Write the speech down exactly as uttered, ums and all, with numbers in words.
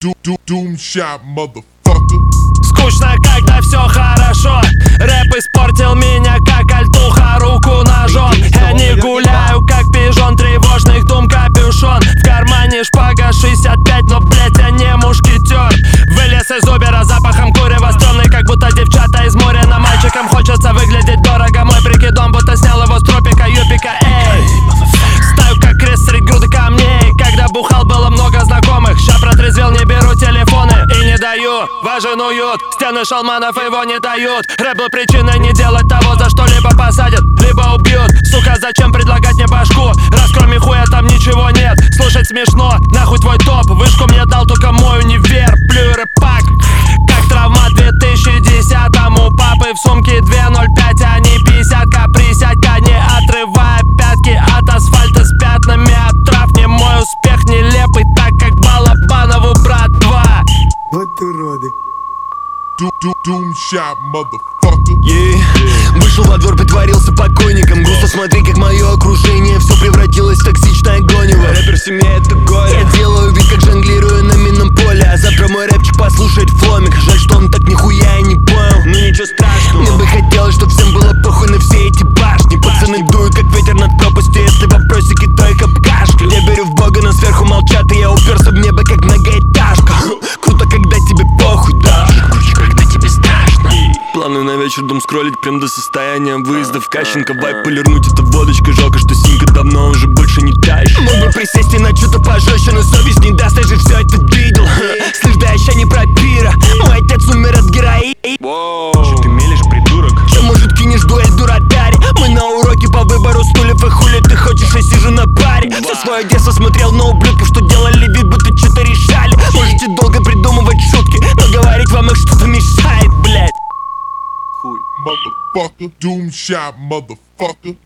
Doom shot, motherfucker. Скучно, когда все хорошо. Рэп испортил меня, как альтуха, руку ножом. Я не гуляю, как пижон, тревожных дум капюшон. В кармане шпага шестьдесят пять, но, блять, я не мушкетер. Вылез из убера запахом курева, стрёмный, как будто девчата из моря. На мальчикам хочется выглядеть дорого. Мой прикидон, будто снял его с тропика юпика. Эй, стою как крест среди груды камней. Когда бухал, было много знакомых. Ща протрезвел, не беру телефоны и не даю. Важен уют, стены шалманов его не дают. Рэп был причиной не делать того, за что либо посадят, либо убьют. Сука, зачем предлагать мне башку, раз кроме хуя там ничего нет. Слушать смешно, нахуй твой топ. Вышку мне дал только мой универ. Плюю рэп-пак, как травма две тысячи десятом. У папы в сумке две ноль пять, а не пятьдесят-ка. Присядь-ка, не отрывая пятки от асфальта с пятнами от трав. Не мой успех нелепый, так как Балабанову брат два. Вот уроды. Doom shot, motherfucker. Yeah. Вышел во двор, притворился покойником. Грустно смотри, как мое окружение все превратилось в токсичное гонево. Рэпер в семье — это горе. Я делаю вид, как жонглирую на минном поле, а завтра мой рэпчик послушает фломик. Жаль, что он так нихуя и не понял, но ничего страшного. Мне бы хотелось, чтоб всем было похуй на все эти башни. Пацаны дуют, как ветер над пропастью. Если вопросики, то их обкашляю. Я верю в Бога, но сверху молчат, и я уперся в небо, как многоэтажка. Круто, когда тебе похуй, да. Когда тебе страшно. Планы на вечер, дом скроллить прям до состояния выезда в Кащенко. Вайп полирнуть, это водочка. Жалко, что синька давно уже больше не тащит. Мог бы присесть и на что-то пожестче, но совесть не даст, я же все это видел. Слышь, да я ща не про пира. Мой отец умер от героина. Че ты мелешь, придурок? Че, может, кинешь дуэль, дуратари? Мы на уроке по выбору стульев, и хули ты хочешь, я сижу на паре. Все свое детство смотрел на ублюдков, что делали вид, будто что-то решали. Можете долго придумывать шутки, но говорить вам их что-то мешает, блядь. Motherfucker. Doom shot, motherfucker.